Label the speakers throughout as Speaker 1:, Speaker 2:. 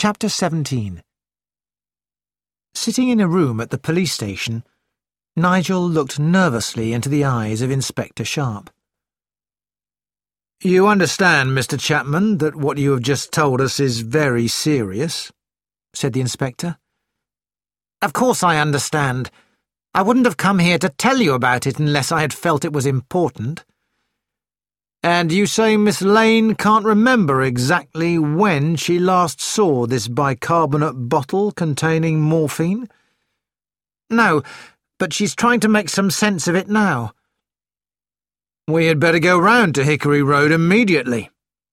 Speaker 1: Chapter 17. Sitting in a room at the police station, Nigel looked nervously into the eyes of Inspector Sharp.
Speaker 2: "You understand, Mr. Chapman, that what you have just told us is very serious?" said the inspector.
Speaker 1: "Of course I understand. I wouldn't have come here to tell you about it unless I had felt it was important."
Speaker 2: "And you say Miss Lane can't remember exactly when she last saw this bicarbonate bottle containing morphine?"
Speaker 1: "No, but she's trying to make some sense of it now."
Speaker 2: "We had better go round to Hickory Road immediately."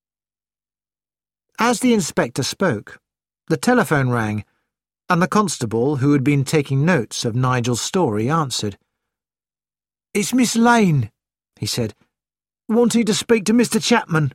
Speaker 1: As the inspector spoke, the telephone rang, and the constable who had been taking notes of Nigel's story answered.
Speaker 2: "It's Miss Lane," he said, "wanting to speak to Mr. Chapman."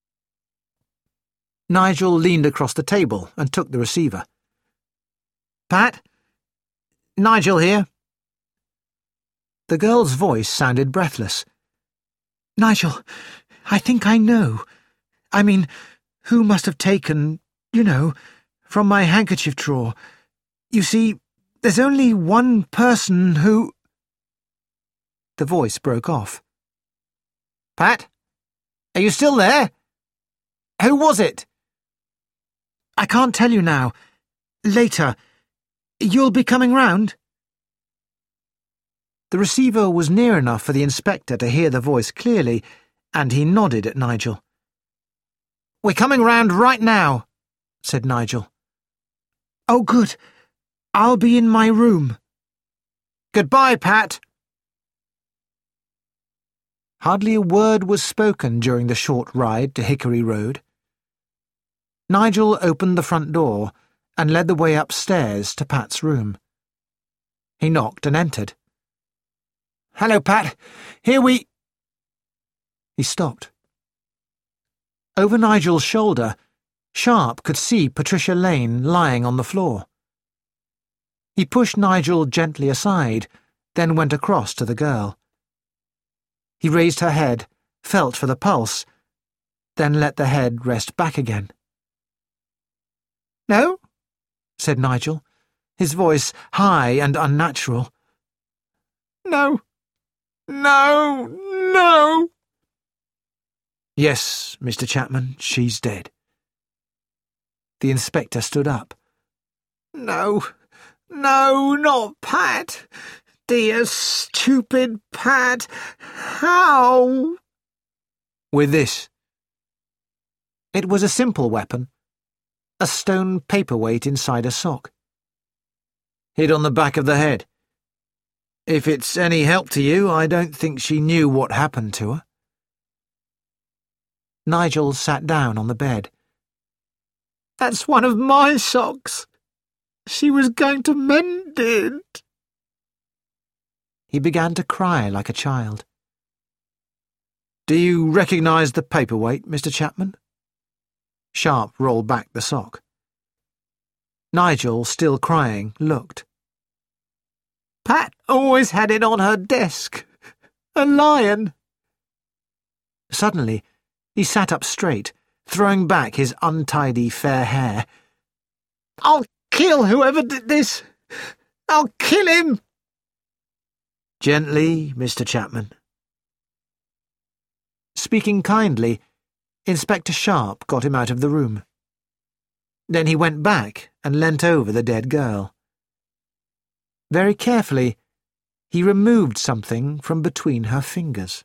Speaker 1: Nigel leaned across the table and took the receiver. "Pat? Nigel here." The girl's voice sounded breathless. "Nigel, I think I know. I mean, who must have taken, from my handkerchief drawer. You see, there's only one person who—" The voice broke off. "Pat? Are you still there? Who was it?" "I can't tell you now. Later. You'll be coming round?" The receiver was near enough for the inspector to hear the voice clearly, and he nodded at Nigel. "We're coming round right now," said Nigel. "Oh, good. I'll be in my room." "Goodbye, Pat." Hardly a word was spoken during the short ride to Hickory Road. Nigel opened the front door and led the way upstairs to Pat's room. He knocked and entered. "Hello, Pat. Here we—" He stopped. Over Nigel's shoulder, Sharp could see Patricia Lane lying on the floor. He pushed Nigel gently aside, then went across to the girl. He raised her head, felt for the pulse, then let the head rest back again. "No?" said Nigel, his voice high and unnatural. "No. No, no." "Yes, Mr. Chapman, she's dead." The inspector stood up. "No, not Pat. Dear, stupid Pat. How?" "With this." It was a simple weapon, a stone paperweight inside a sock. "Hit on the back of the head. If it's any help to you, I don't think she knew what happened to her." Nigel sat down on the bed. "That's one of my socks. She was going to mend it." He began to cry like a child. "Do you recognize the paperweight, Mr. Chapman?" Sharp rolled back the sock. Nigel, still crying, looked. "Pat always had it on her desk. A lion." Suddenly, he sat up straight, throwing back his untidy fair hair. "I'll kill whoever did this. I'll kill him." "Gently, Mr. Chapman." Speaking kindly, Inspector Sharp got him out of the room. Then he went back and leant over the dead girl. Very carefully, he removed something from between her fingers.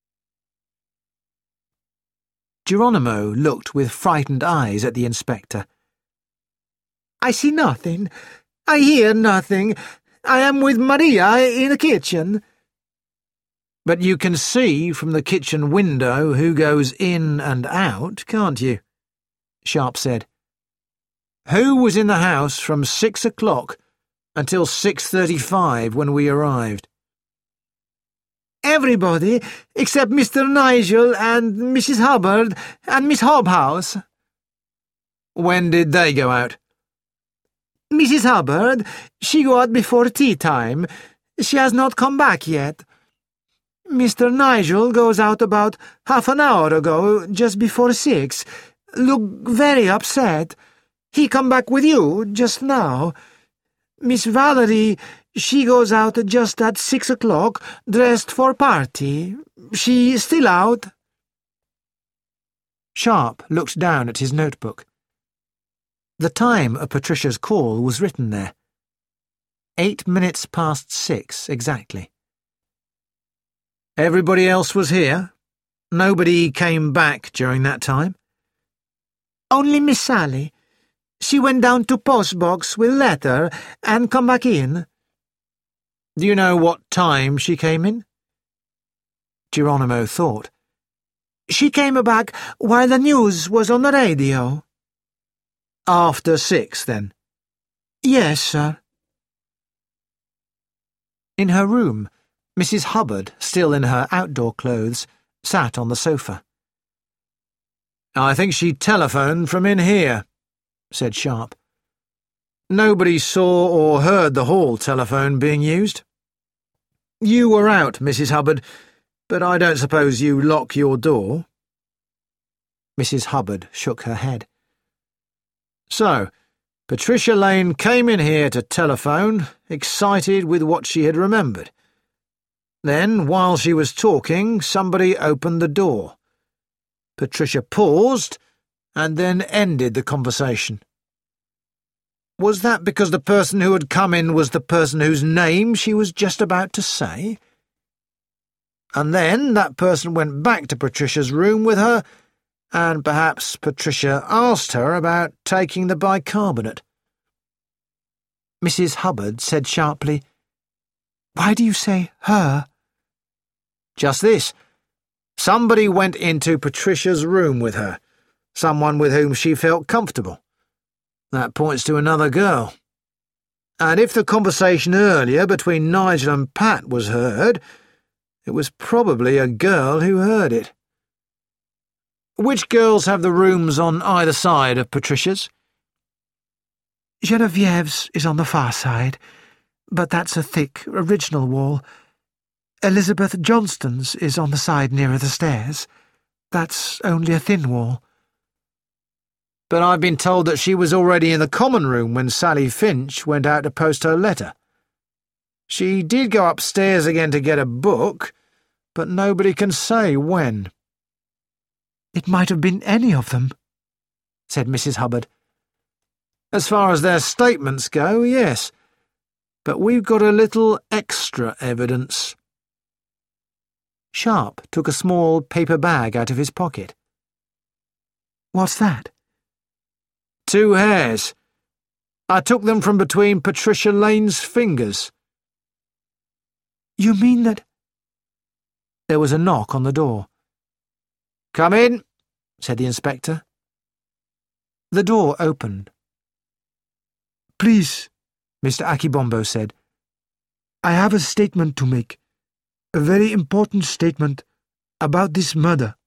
Speaker 1: Geronimo looked with frightened eyes at the inspector. "I see nothing. I hear nothing. I am with Maria in the kitchen." "But you can see from the kitchen window who goes in and out, can't you?" Sharp said. "Who was in the house from 6 o'clock until 6:35 when we arrived?" "Everybody, except Mr. Nigel and Mrs. Hubbard and Miss Hobhouse." "When did they go out?" "Mrs. Hubbard, she go out before tea time. She has not come back yet. Mr. Nigel goes out about half an hour ago, just before 6. Look very upset. He come back with you just now. Miss Valerie, she goes out just at 6 o'clock, dressed for party. She still out?"
Speaker 2: Sharp looked down at his notebook. The time of Patricia's call was written there. 8 minutes past 6 exactly. Everybody else was here? Nobody came back during that time?
Speaker 1: "Only Miss Sally. She went down to post box with letter and come back in."
Speaker 2: Do you know what time she came in? Geronimo thought.
Speaker 1: "She came back while the news was on the radio."
Speaker 2: After 6, then?
Speaker 1: "Yes, sir."
Speaker 2: In her room, Mrs. Hubbard, still in her outdoor clothes, sat on the sofa. "I think she telephoned from in here," said Sharp. "Nobody saw or heard the hall telephone being used. You were out, Mrs. Hubbard, but I don't suppose you lock your door?" Mrs. Hubbard shook her head. "So, Patricia Lane came in here to telephone, excited with what she had remembered. Then, while she was talking, somebody opened the door. Patricia paused, and then ended the conversation. Was that because the person who had come in was the person whose name she was just about to say? And then that person went back to Patricia's room with her, and perhaps Patricia asked her about taking the bicarbonate." Mrs. Hubbard said sharply,
Speaker 1: "Why do you say her?"
Speaker 2: "Just this. Somebody went into Patricia's room with her, someone with whom she felt comfortable. That points to another girl. And if the conversation earlier between Nigel and Pat was heard, it was probably a girl who heard it. Which girls have the rooms on either side of Patricia's?"
Speaker 1: "Genevieve's is on the far side, but that's a thick, original wall. Elizabeth Johnston's is on the side nearer the stairs. That's only a thin wall."
Speaker 2: "But I've been told that she was already in the common room when Sally Finch went out to post her letter. She did go upstairs again to get a book, but nobody can say when."
Speaker 1: "It might have been any of them,"
Speaker 2: said Mrs. Hubbard. "As far as their statements go, yes. But we've got a little extra evidence." Sharp took a small paper bag out of his pocket.
Speaker 1: "What's that?"
Speaker 2: 2 hairs. I took them from between Patricia Lane's fingers."
Speaker 1: "You mean that—"
Speaker 2: There was a knock on the door. "Come in," said the inspector. The door opened.
Speaker 1: "Please,"
Speaker 2: Mr. Akibombo said.
Speaker 1: "I have a statement to make. A very important statement about this murder."